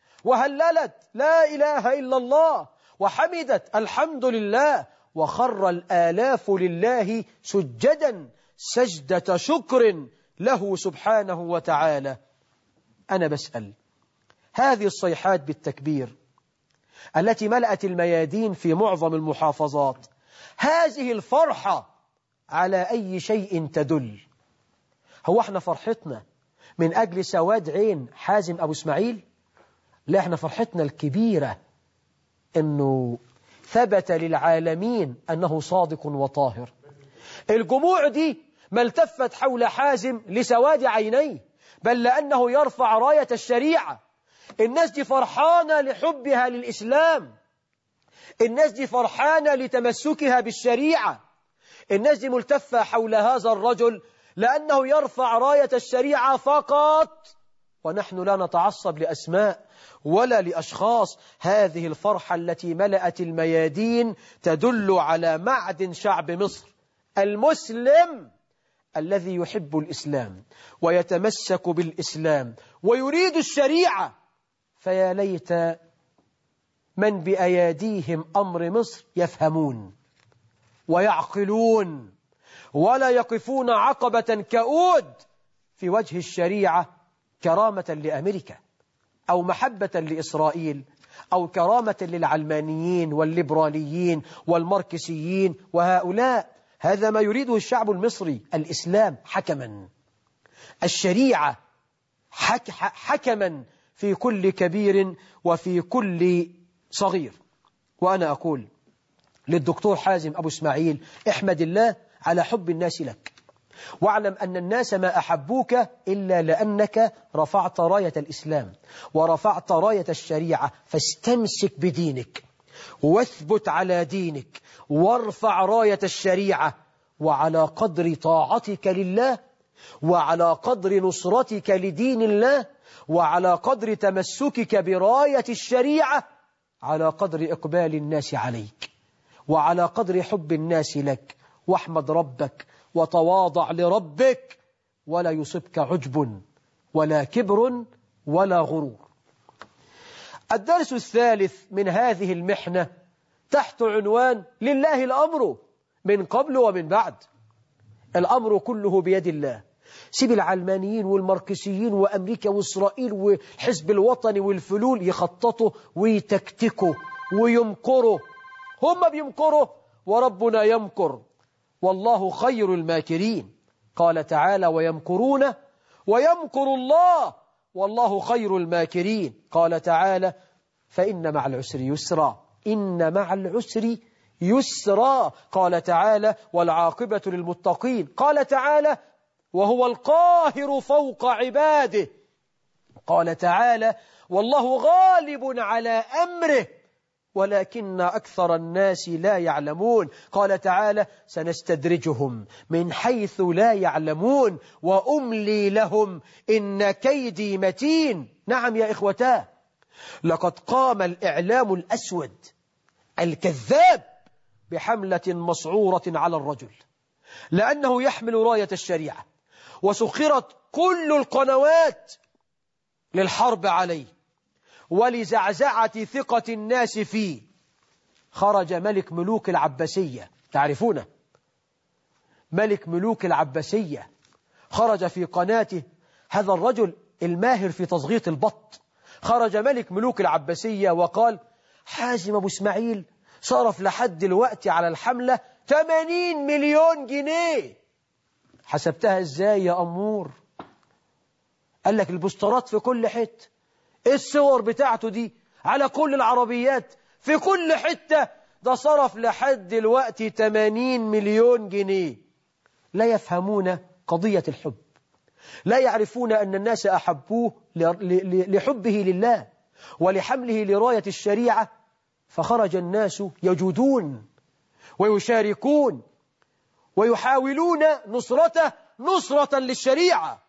وهللت لا إله إلا الله، وحمدت الحمد لله، وخر الآلاف لله سجدا سجدة شكر له سبحانه وتعالى. أنا بسأل، هذه الصيحات بالتكبير التي ملأت الميادين في معظم المحافظات، هذه الفرحة على أي شيء تدل؟ هو احنا فرحتنا من أجل سواد عين حازم أبو إسماعيل؟ لا، احنا فرحتنا الكبيرة أنه ثبت للعالمين أنه صادق وطاهر. الجموع دي ما التفت حول حازم لسواد عينيه، بل لأنه يرفع راية الشريعة. الناس دي فرحانة لحبها للإسلام، الناس دي فرحانة لتمسكها بالشريعة، الناس دي ملتفة حول هذا الرجل لأنه يرفع راية الشريعة فقط، ونحن لا نتعصب لأسماء ولا لأشخاص. هذه الفرحة التي ملأت الميادين تدل على معدن شعب مصر المسلم الذي يحب الإسلام ويتمسك بالإسلام ويريد الشريعة. فيا ليت من بأياديهم أمر مصر يفهمون ويعقلون ولا يقفون عقبة كؤود في وجه الشريعة كرامة لأمريكا أو محبة لإسرائيل أو كرامة للعلمانيين والليبراليين والماركسيين وهؤلاء. هذا ما يريده الشعب المصري، الإسلام حكما، الشريعة حك حكما في كل كبير وفي كل صغير. وأنا أقول للدكتور حازم أبو إسماعيل: احمد الله على حب الناس لك، واعلم أن الناس ما أحبوك إلا لأنك رفعت راية الإسلام ورفعت راية الشريعة، فاستمسك بدينك واثبت على دينك وارفع راية الشريعة. وعلى قدر طاعتك لله وعلى قدر نصرتك لدين الله وعلى قدر تمسكك براية الشريعة على قدر إقبال الناس عليك وعلى قدر حب الناس لك، واحمد ربك وتواضع لربك، ولا يصبك عجب ولا كبر ولا غرور. الدرس الثالث من هذه المحنة تحت عنوان لله الأمر من قبل ومن بعد. الأمر كله بيد الله. سيب العلمانيين والماركسيين وأمريكا وإسرائيل والحزب الوطني والفلول يخططوا ويتكتكوا ويمكروا. هم بيمكروا وربنا يمكر، والله خير الماكرين. قال تعالى ويمكرون ويمكر الله والله خير الماكرين. قال تعالى فإن مع العسر يسرا، إن مع العسر يسرا. قال تعالى والعاقبة للمتقين. قال تعالى وهو القاهر فوق عباده. قال تعالى والله غالب على أمره ولكن أكثر الناس لا يعلمون. قال تعالى سنستدرجهم من حيث لا يعلمون وأملي لهم إن كيدي متين. نعم يا إخوتاه، لقد قام الإعلام الأسود الكذاب بحملة مسعورة على الرجل لأنه يحمل راية الشريعة، وسخرت كل القنوات للحرب عليه ولزعزعة ثقة الناس فيه. خرج ملك ملوك العباسية، تعرفونه ملك ملوك العباسية، خرج في قناته هذا الرجل الماهر في تصغيط البط. خرج ملك ملوك العباسية وقال حازم أبو إسماعيل صرف لحد الوقت على الحملة ثمانين مليون جنيه. حسبتها ازاي يا أمور؟ قال لك البوسترات في كل حتة، الصور بتاعته دي على كل العربيات في كل حتة، ده صرف لحد الوقت ثمانين مليون جنيه. لا يفهمون قضية الحب، لا يعرفون أن الناس أحبوه لحبه لله ولحمله لراية الشريعة، فخرج الناس يجودون ويشاركون ويحاولون نصرته نصرة للشريعة.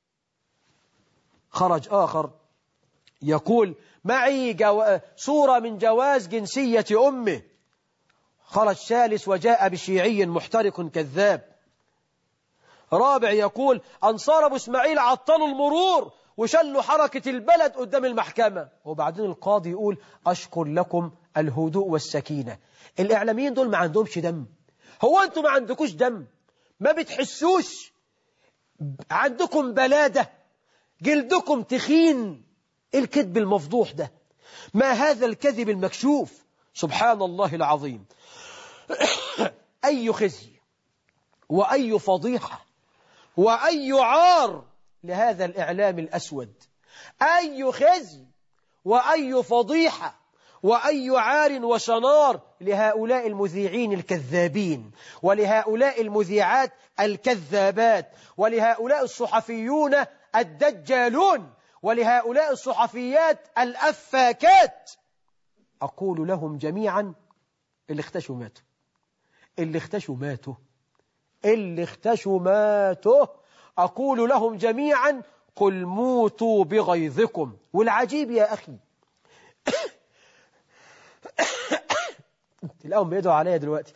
خرج آخر يقول معي جو... صورة من جواز جنسية أمه. خرج ثالث وجاء بشيعي محترق كذاب. رابع يقول أنصار أبو إسماعيل عطلوا المرور وشلوا حركة البلد قدام المحكمة. وبعدين القاضي يقول أشكر لكم الهدوء والسكينة. الإعلاميين دول ما عندهمش دم. هو أنتم ما عندكوش دم؟ ما بتحسوش؟ عندكم بلادة؟ جلدكم تخين؟ الكذب المفضوح ده، ما هذا الكذب المكشوف؟ سبحان الله العظيم. أي خزي وأي فضيحة وأي عار لهذا الإعلام الأسود. أي خزي وأي فضيحة وأي عار وشنار لهؤلاء المذيعين الكذابين ولهؤلاء المذيعات الكذابات ولهؤلاء الصحفيون الدجالون ولهؤلاء الصحفيات الأفاكات. أقول لهم جميعا اللي اختشوا ماتوا، اللي اختشوا ماتوا، اللي اختشوا ماتوا. أقول لهم جميعا قل موتوا بغيظكم. والعجيب يا أخي تلاقهم بيدعوا عليا دلوقتي.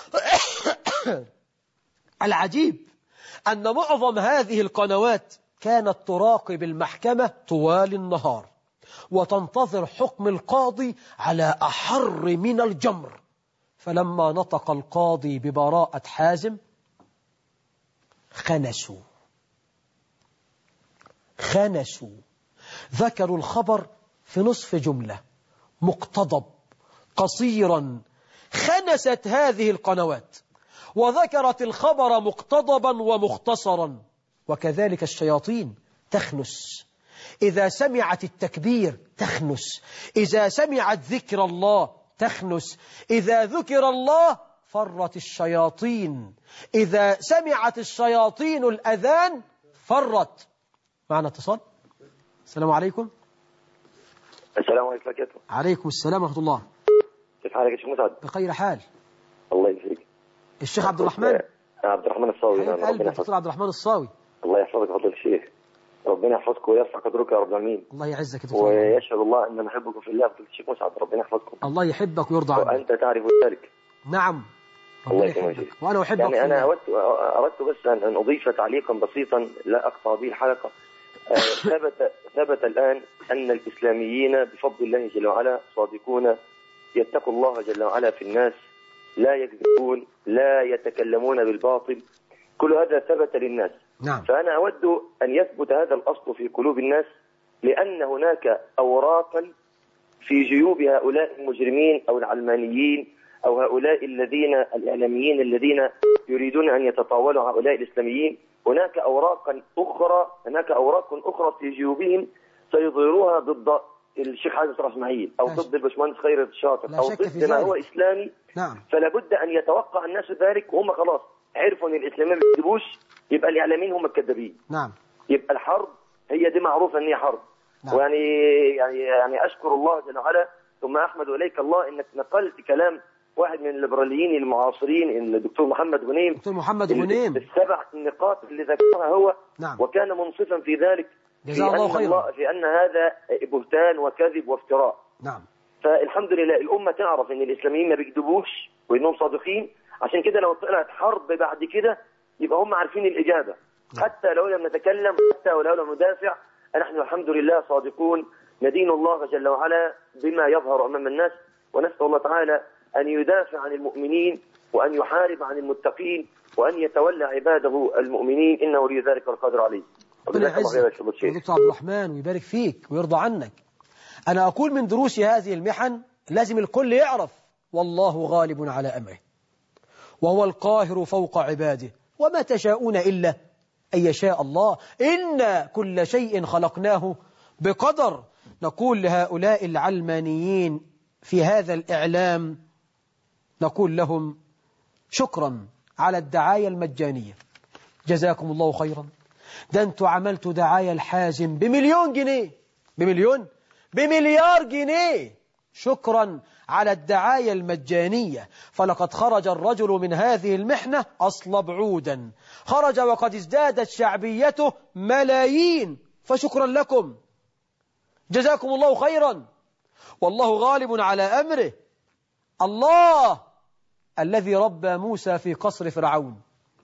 العجيب أن معظم هذه القنوات كانت تراقب المحكمة طوال النهار وتنتظر حكم القاضي على أحر من الجمر. فلما نطق القاضي ببراءة حازم خنسوا خنسوا ذكروا الخبر في نصف جملة مقتضب قصيرا. خنست هذه القنوات وذكرت الخبر مقتضبا ومختصرا. وكذلك الشياطين تخنس إذا سمعت التكبير، تخنس إذا سمعت ذكر الله، تخنس إذا ذكر الله فرت الشياطين، إذا سمعت الشياطين الأذان فرت. معنا اتصال. السلام عليكم. السلام عليكم ورحمة الله. عليكم السلام ورحمة الله. كيف حالك يا شيخ مسعد؟ بخير حال. الله يسعدك. الشيخ عبد الرحمن. عبد الرحمن الصاوي. حبيب قلبي الدكتور عبد الرحمن الصاوي. الله يحفظك فضل الشيخ. ربنا يحفظكم ويرفع قدرك يا رب العالمين. الله يعزك يا دكتور. ويشهد الله ان نحبكم في الله. فضيلة الشيخ مسعد ربنا يحفظكم. الله يحبك ويرضى عنك. وانت تعرف ذلك. نعم. الله يحبك وانا احبك. يعني انا اردت اردت بس ان اضيف تعليقا بسيطا لا اقطع به الحلقه. ثبت ثبت الان ان الاسلاميين بفضل الله جل وعلا صادقون، يتقوا الله جل وعلا في الناس، لا يكذبون، لا يتكلمون بالباطل، كل هذا ثبت للناس. نعم. فأنا أود أن يثبت هذا الأصل في قلوب الناس، لأن هناك أوراقا في جيوب هؤلاء المجرمين أو العلمانيين أو هؤلاء الذين الإعلاميين الذين يريدون أن يتطاولوا هؤلاء الإسلاميين، هناك أوراقا أخرى هناك أوراق أخرى في جيوبهم سيظهروها ضد الشيخ حازم صلاح اسماعيل أو ضد الباشمهندس خيرت الشاطر أو ضد ما هو إسلامي. نعم. فلا بد أن يتوقع الناس ذلك، وهم خلاص عرفوا أن الإسلاميين ما بيكذبوش، يبقى الإعلاميين هم الكذابين. نعم. يبقى الحرب هي دي معروفة أن هي حرب. نعم. ويعني يعني يعني أشكر الله جل وعلا ثم أحمد إليك الله إنك نقلت كلام واحد من الليبراليين المعاصرين الدكتور محمد غنيم. دكتور محمد غنيم السبع النقاط اللي ذكرها هو. نعم. وكان منصفا في ذلك، جزاه الله خيرا، في أن هذا بهتان وكذب وافتراء. نعم. فالحمد لله الأمة تعرف أن الإسلاميين ما بيكذبوش وإنهم صادقين، عشان كده لو طلعت حرب بعد كده يبقى هم عارفين الإجابة. نعم. حتى لو لم نتكلم، حتى ولو لم ندافع، نحن الحمد لله صادقون ندين الله جل وعلا بما يظهر أمام الناس، ونسأل الله تعالى أن يدافع عن المؤمنين وأن يحارب عن المتقين وأن يتولى عباده المؤمنين، إنه ولي ذلك والقادر عليه. ربنا يعزك دكتور عبد الرحمن ويبارك فيك ويرضى عنك. أنا أقول من دروس هذه المحن لازم الكل يعرف والله غالب على أمره وهو القاهر فوق عباده وما تشاءون إلا أن يشاء الله، إن كل شيء خلقناه بقدر. نقول لهؤلاء العلمانيين في هذا الإعلام، نقول لهم شكرا على الدعاية المجانية، جزاكم الله خيرا. ده أنتوا عملتوا دعاية الحازم بمليون جنيه، بمليون بمليار جنيه، شكرا على الدعاية المجانية. فلقد خرج الرجل من هذه المحنة أصلب عودا، خرج وقد ازدادت شعبيته ملايين، فشكرا لكم، جزاكم الله خيرا، والله غالب على أمره. الله الذي ربى موسى في قصر فرعون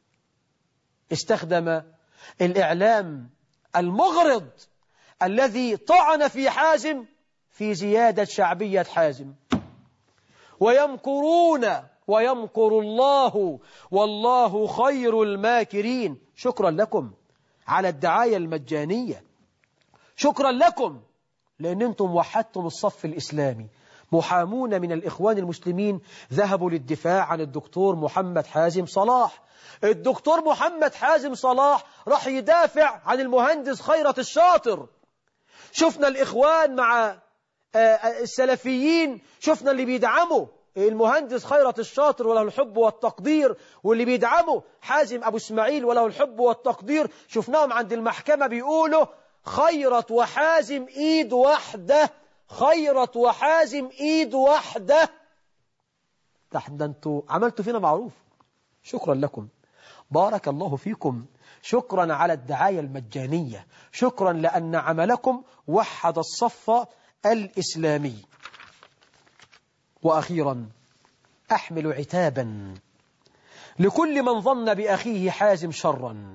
استخدم الإعلام المغرض الذي طعن في حازم في زيادة شعبية حازم. ويمكرون ويمكر الله والله خير الماكرين. شكرا لكم على الدعاية المجانية، شكرا لكم لأن أنتم وحدتم الصف الإسلامي. محامون من الإخوان المسلمين ذهبوا للدفاع عن الدكتور محمد حازم صلاح. الدكتور محمد حازم صلاح راح يدافع عن المهندس خيرت الشاطر. شفنا الإخوان مع السلفيين، شفنا اللي بيدعموا المهندس خيرت الشاطر وله الحب والتقدير، واللي بيدعموا حازم أبو اسماعيل وله الحب والتقدير. شفناهم عند المحكمة بيقولوا خيرت وحازم إيد واحدة، خيرت وحازم إيد واحدة. ده انتوا عملتوا فينا معروف، شكرا لكم، بارك الله فيكم، شكرا على الدعاية المجانية، شكرا لأن عملكم وحد الصف الإسلامي. وأخيرا أحمل عتابا لكل من ظن بأخيه حازم شرا،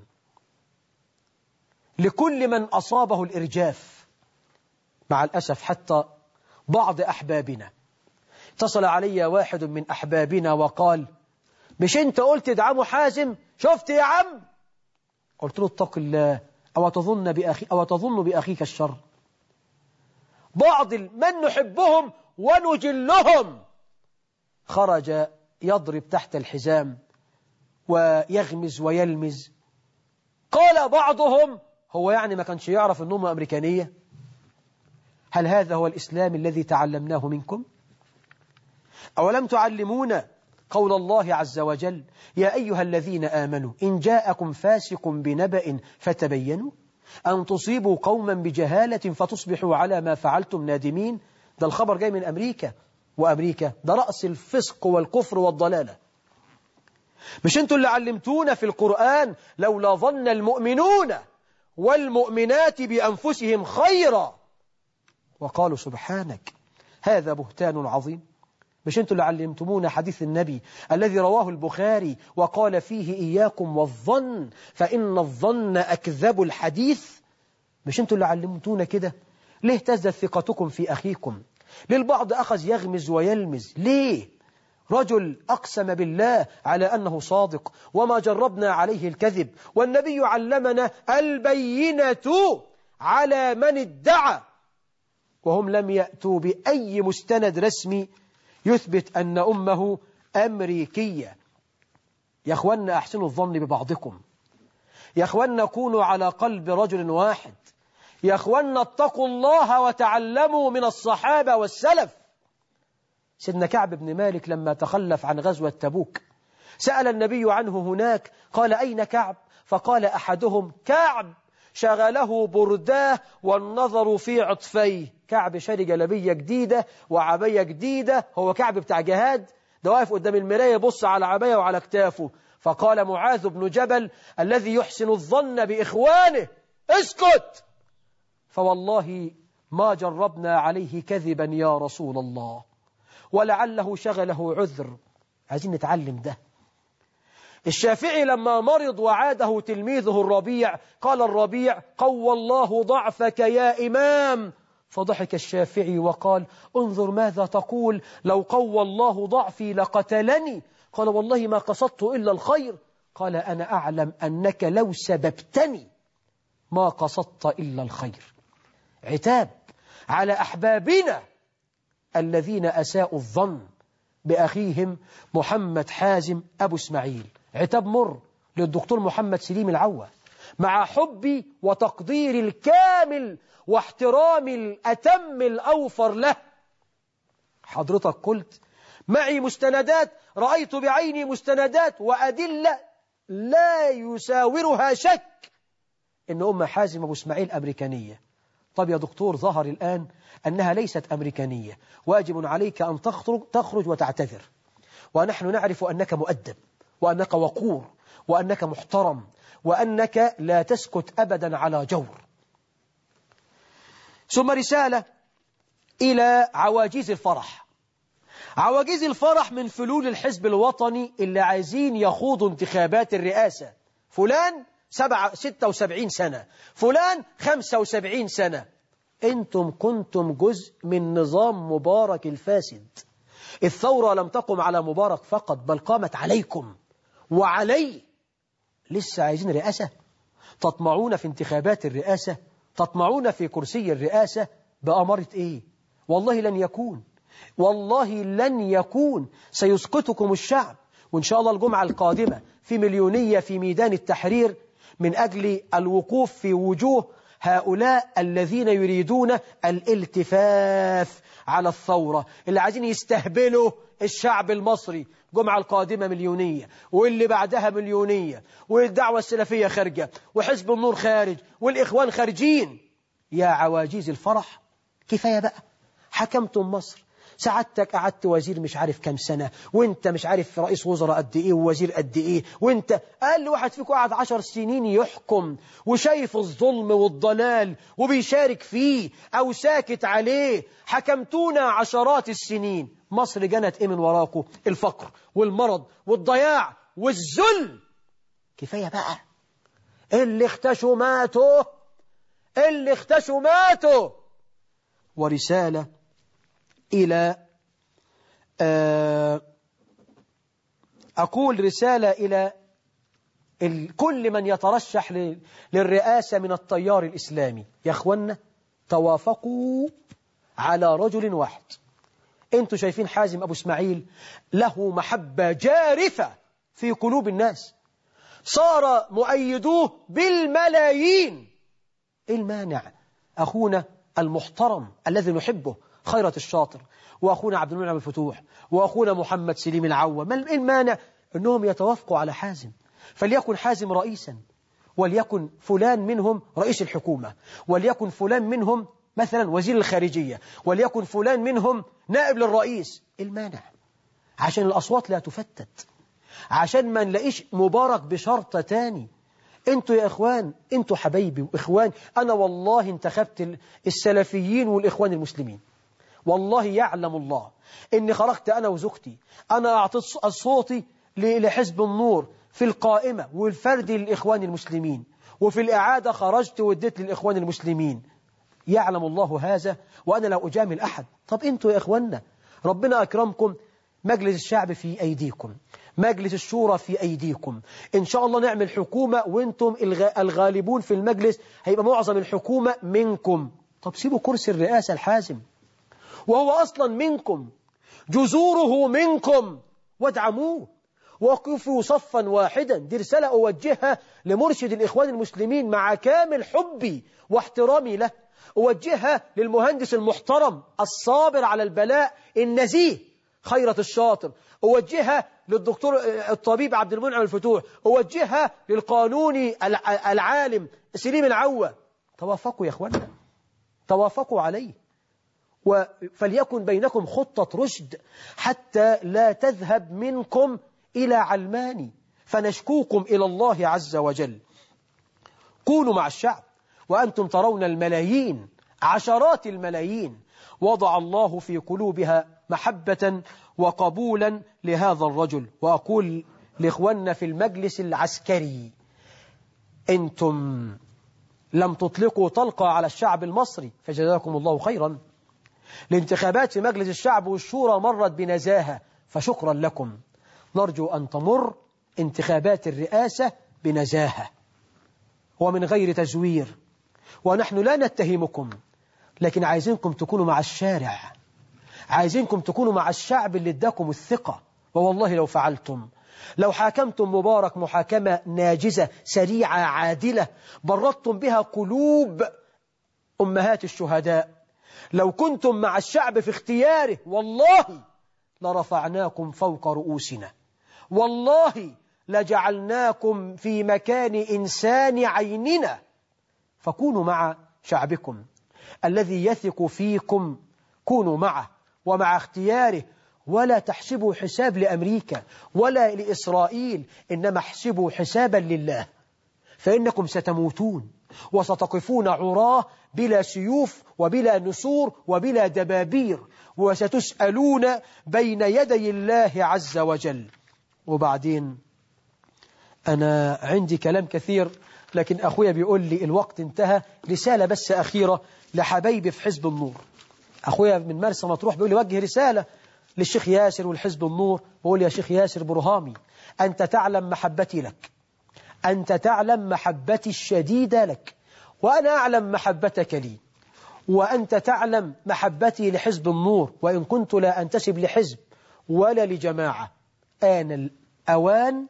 لكل من أصابه الإرجاف. مع الأسف حتى بعض أحبابنا، اتصل علي واحد من أحبابنا وقال مش أنت قلت ادعموا حازم؟ شفت يا عم؟ قلت له اتق الله، أو تظن بأخي أو تظن بأخيك الشر. بعض من نحبهم ونجلهم خرج يضرب تحت الحزام ويغمز ويلمز. قال بعضهم هو يعني ما كانش يعرف أنهم أمريكانية؟ هل هذا هو الإسلام الذي تعلمناه منكم؟ أولم تعلمونا قول الله عز وجل يا أيها الذين آمنوا إن جاءكم فاسق بنبأ فتبينوا أن تصيبوا قوما بجهالة فتصبحوا على ما فعلتم نادمين. ده الخبر جاي من أمريكا، وأمريكا ده رأس الفسق والكفر والضلالة. مش أنتوا اللي علمتونا في القرآن لولا ظن المؤمنون والمؤمنات بأنفسهم خيرا. وقالوا سبحانك هذا بهتان عظيم. مش انتوا اللي علمتمونا حديث النبي الذي رواه البخاري وقال فيه إياكم والظن فإن الظن أكذب الحديث؟ مش انتوا اللي علمتونا كده؟ ليه اهتزت ثقتكم في أخيكم؟ للبعض أخذ يغمز ويلمز. ليه؟ رجل أقسم بالله على أنه صادق وما جربنا عليه الكذب، والنبي علمنا البينة على من ادعى، وهم لم يأتوا بأي مستند رسمي يثبت أن أمه أمريكية. يا أخوانا أحسنوا الظن ببعضكم، يا أخوانا كونوا على قلب رجل واحد، يا أخوانا اتقوا الله وتعلموا من الصحابة والسلف. سيدنا كعب بن مالك لما تخلف عن غزوة تبوك سأل النبي عنه هناك، قال أين كعب؟ فقال أحدهم كعب شغله برداه والنظر في عطفيه. كعب شاري جلبية جديدة وعبية جديدة، هو كعب بتاع جهاد؟ ده واقف قدام المراية يبص على عباية وعلى كتافه. فقال معاذ بن جبل الذي يحسن الظن بإخوانه اسكت، فوالله ما جربنا عليه كذبا يا رسول الله، ولعله شغله عذر. عايزين نتعلم ده. الشافعي لما مرض وعاده تلميذه الربيع قال الربيع قوى الله ضعفك يا إمام، فضحك الشافعي وقال انظر ماذا تقول، لو قوى الله ضعفي لقتلني. قال والله ما قصدت إلا الخير. قال أنا أعلم أنك لو سببتني ما قصدت إلا الخير. عتاب على أحبابنا الذين أساءوا الظن بأخيهم محمد حازم أبو اسماعيل. عتاب مر للدكتور محمد سليم العوة، مع حبي وتقديري الكامل واحترامي الأتم الأوفر له. حضرتك قلت معي مستندات، رأيت بعيني مستندات وأدلة لا يساورها شك إن أم حازم أبو اسماعيل أمريكانية. طب يا دكتور ظهر الآن أنها ليست أمريكانية، واجب عليك أن تخرج, تخرج وتعتذر، ونحن نعرف أنك مؤدب وأنك وقور وأنك محترم وأنك لا تسكت أبدا على جور. ثم رسالة إلى عواجيز الفرح. عواجيز الفرح من فلول الحزب الوطني اللي عايزين يخوضوا انتخابات الرئاسة. فلان سبعة ستة وسبعين سنة، فلان خمسة وسبعين سنة. أنتم كنتم جزء من نظام مبارك الفاسد. الثورة لم تقم على مبارك فقط بل قامت عليكم وعلي. لسه عايزين رئاسة؟ تطمعون في انتخابات الرئاسة؟ تطمعون في كرسي الرئاسة؟ بأمارة إيه؟ والله لن يكون، والله لن يكون. سيسقطكم الشعب. وإن شاء الله الجمعة القادمة في مليونية في ميدان التحرير من أجل الوقوف في وجوه هؤلاء الذين يريدون الالتفاف على الثورة، اللي عايزين يستهبلوا الشعب المصري. جمعة القادمة مليونية، واللي بعدها مليونية، والدعوة السلفية خارجة، وحزب النور خارج، والإخوان خارجين. يا عواجيز الفرح كفاية بقى. حكمتم مصر، سعادتك قعدت وزير مش عارف كم سنة، وانت مش عارف رئيس وزراء قد ايه ووزير قد ايه، وانت اقل واحد فيكم قعد عشر سنين يحكم وشايف الظلم والضلال وبيشارك فيه او ساكت عليه. حكمتونا عشرات السنين، مصر جنت ايه من وراكم؟ الفقر والمرض والضياع والذل. كفاية بقى. اللي اختشوا ماتوا، اللي اختشوا ماتوا. ورسالة إلى أقول رسالة إلى كل من يترشح للرئاسة من التيار الإسلامي. يا أخوانا توافقوا على رجل واحد. أنتوا شايفين حازم أبو اسماعيل له محبة جارفة في قلوب الناس، صار مؤيدوه بالملايين. إيه المانع؟ أخونا المحترم الذي نحبه خيرة الشاطر، وأخونا عبد المنعم الفتوح، وأخونا محمد سليم العوة، ما المانع أنهم يتوافقوا على حازم؟ فليكن حازم رئيسا، وليكن فلان منهم رئيس الحكومة، وليكن فلان منهم مثلا وزير الخارجية، وليكن فلان منهم نائب للرئيس. المانع عشان الأصوات لا تفتت، عشان ما نلاقيش مبارك بشرط تاني انتوا يا إخوان، انتوا حبايبي وإخوان. أنا والله انتخبت السلفيين والإخوان المسلمين، والله يعلم الله إني خرجت أنا وزوجتي، أنا أعطيت صوتي لحزب النور في القائمة والفرد للإخوان المسلمين، وفي الإعادة خرجت واديت للإخوان المسلمين. يعلم الله هذا وأنا لا أجامل أحد. طب أنتوا يا إخواننا ربنا أكرمكم، مجلس الشعب في أيديكم، مجلس الشورى في أيديكم، إن شاء الله نعمل حكومة وإنتم الغالبون في المجلس، هيبقى معظم الحكومة منكم. طب سيبوا كرسي الرئاسة الحازم وهو أصلا منكم، جذوره منكم، وادعموه وقفوا صفا واحدا. دي رسالة أوجهها لمرشد الإخوان المسلمين مع كامل حبي واحترامي له، أوجهها للمهندس المحترم الصابر على البلاء النزيه خيرة الشاطر، أوجهها للدكتور الطبيب عبد المنعم الفتوح، أوجهها للقانوني العالم سليم العوة. توافقوا يا أخوانا، توافقوا عليه، فليكن بينكم خطة رشد حتى لا تذهب منكم إلى علماني، فنشكوكم إلى الله عز وجل. كونوا مع الشعب وأنتم ترون الملايين، عشرات الملايين وضع الله في قلوبها محبة وقبولا لهذا الرجل. وأقول لإخواننا في المجلس العسكري، أنتم لم تطلقوا طلقة على الشعب المصري فجزاكم الله خيرا. الانتخابات في مجلس الشعب والشورى مرت بنزاهة فشكرا لكم. نرجو أن تمر انتخابات الرئاسة بنزاهة ومن غير تزوير، ونحن لا نتهمكم، لكن عايزينكم تكونوا مع الشارع، عايزينكم تكونوا مع الشعب اللي اداكم الثقة. ووالله لو فعلتم، لو حاكمتم مبارك محاكمة ناجزة سريعة عادلة بردتم بها قلوب أمهات الشهداء، لو كنتم مع الشعب في اختياره، والله لرفعناكم فوق رؤوسنا، والله لجعلناكم في مكان إنسان عيننا. فكونوا مع شعبكم الذي يثق فيكم، كونوا معه ومع اختياره، ولا تحسبوا حساب لأمريكا ولا لإسرائيل، إنما احسبوا حسابا لله، فإنكم ستموتون وستقفون عراه بلا سيوف وبلا نسور وبلا دبابير، وستسألون بين يدي الله عز وجل. وبعدين أنا عندي كلام كثير، لكن أخويا بيقول لي الوقت انتهى. رسالة بس أخيرة لحبايبي في حزب النور. أخويا من مرسى مطروح بيقول لي وجه رسالة للشيخ ياسر والحزب النور، بقول يا شيخ ياسر برهامي، أنت تعلم محبتي لك، أنت تعلم محبتي الشديدة لك، وأنا أعلم محبتك لي، وأنت تعلم محبتي لحزب النور، وإن كنت لا أنتسب لحزب ولا لجماعة. آن الأوان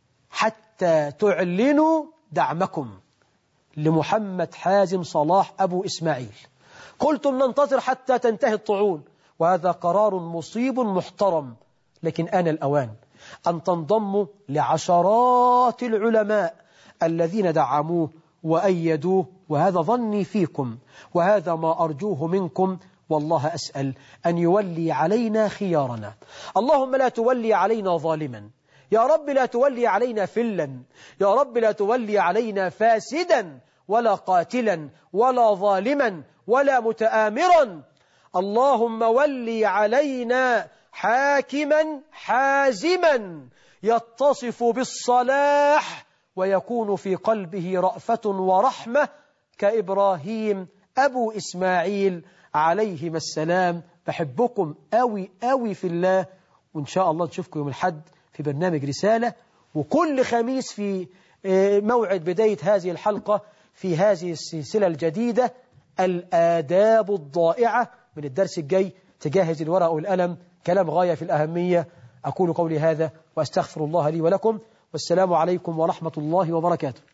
حتى تعلنوا دعمكم لمحمد حازم صلاح أبو إسماعيل. قلتم ننتظر حتى تنتهي الطعون، وهذا قرار مصيب محترم، لكن آن الأوان أن تنضموا لعشرات العلماء الذين دعموه وأيدوه، وهذا ظني فيكم وهذا ما أرجوه منكم. والله أسأل أن يولي علينا خيارنا. اللهم لا تولي علينا ظالما، يا رب لا تولي علينا فلا، يا رب لا تولي علينا فاسدا ولا قاتلا ولا ظالما ولا متآمرا. اللهم ولي علينا حاكما حازما يتصف بالصلاح ويكون في قلبه رأفة ورحمة كإبراهيم أبو إسماعيل عليهما السلام. بحبكم أوي أوي في الله، وإن شاء الله نشوفكم يوم الحد في برنامج رسالة، وكل خميس في موعد بداية هذه الحلقة في هذه السلسلة الجديدة الآداب الضائعة. من الدرس الجاي تجهز الورق والقلم، كلام غاية في الأهمية. أقول قولي هذا وأستغفر الله لي ولكم، والسلام عليكم ورحمة الله وبركاته.